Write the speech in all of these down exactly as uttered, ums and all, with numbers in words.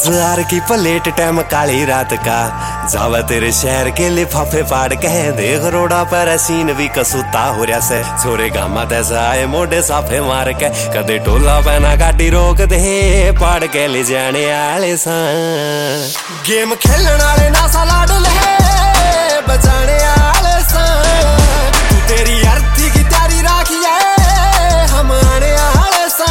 बाजार की plate time काली रात का जावा तेरे शहर के लिफाफे फाड़ कह देख रोड़ा पर सीन भी कसूता हो रहा से छोरे गामा तैसा आए मोटे साफे मार के कदे टोला पहना गाड़ी रोक दे पाड़ के ले जाने आले सा गेम खेलने वाले नासा लाडल है बचाने आले सा तू तेरी अर्थी की तैयारी राखी है हम आने आले सा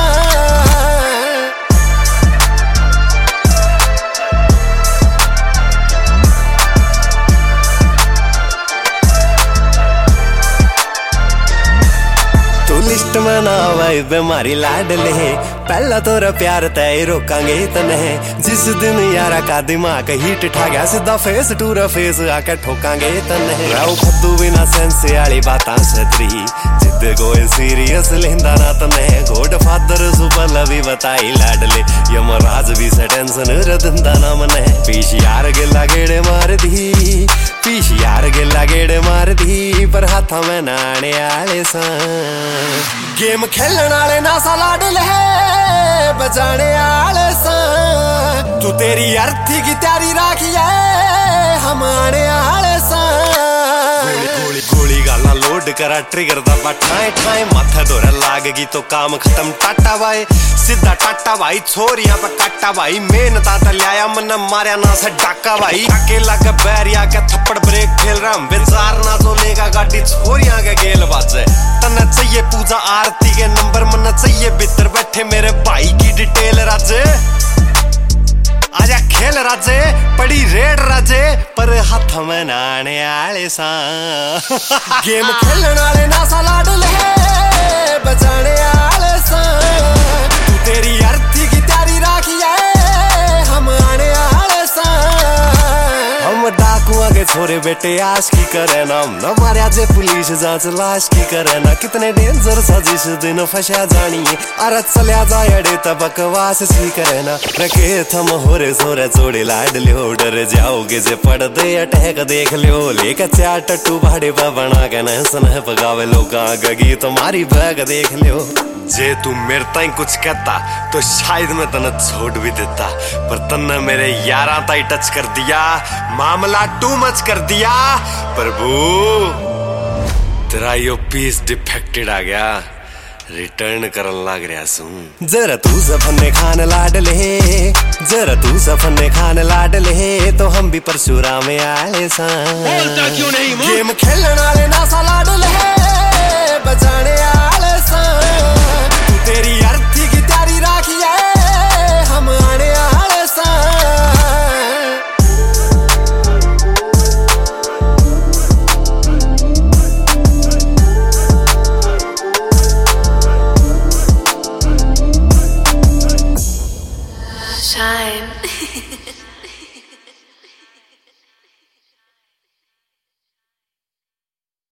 लिस्ट में ना भाई बेमारी लाडले पहला तोरा प्यार तय रोकांगे तने जिस दिन यारा का दिमाग हीट ठा गया सीधा फेस टूरा फेस आके ठोकांगे तने राव खद्दू बिना सेंस वाली बातां सतरी जिद कोई सीरियस लेंदा ना तने गॉड फादर सुबह लवी बताई लाडले यमराज भी से टेंशन रदंदा ना मने पीछ यार गिला गेड़े मार दी पीछ यार गिला गेड़े मार दी पर हाथा में नाने आले सा गेम खेलने वाले नासा लाडल है बजाने आले सा तू तेरी अर्थी की तैयारी राखी है हम आने आले सा गोली गोली गाला लोड करा ट्रिगर दबा ठाए ठाए माथा दोरा लागेगी तो काम खत्म टाटा भाई सीधा टाटा भाई छोरियां पे काटा भाई मेन ताता लिया मन मारिया ना से डाका भाई अकेला के बैरिया के थप्पड़ ब्रेक खेल रहा हम बेजार ना तो लेगा गाड़ी छोरियां के गेल बाजे तन्ना चाहिए पूजा आरती के नंबर मन चाहिए भीतर बैठे मेरे भाई की डिटेल राजे आजा खेल राजे पड़ी रेड राजे पर हाथ में नाने आले सा गेम खेलने वाले नासा लाडल है बचाने आले सा तू तेरी अर्थी की तैयारी राखी है हम आने आले सा हम डाकुआ के छोरे बेटे आश की करे ना न मारे जे पुलिस जांच लाश की करे ना कितने डेंजर सा जिस दिन फंसा जानिए अरे चलिया जाए तब बकवास सी करे ना रखे थम होरे सोरे चोड़े लाड लियो डर जाओगे जे पड़ दे अटैक देख लियो लेके चार टट्टू भाड़े पर बना के न सनह पगावे लोग गगी तुम्हारी बैग देख लियो जे तू मेरे ताई कुछ कहता तो शायद मैं तने छोड़ भी देता पर तन्ने मेरे यारा ताई टच कर दिया मामला टू मच कर दिया प्रभु तेरा यो पीस डिफेक्टेड आ गया रिटर्न करन लग रहा सू जरा तू सफने खान लाडले जरा तू सफने खान लाडले तो हम भी परशुराम में आले सा बोलता क्यों नहीं गेम खेलने वाले नासा लाडले बचाने आले सा तू तेरी अर्थी की तैयारी राखी है हम आने आले सा Shine.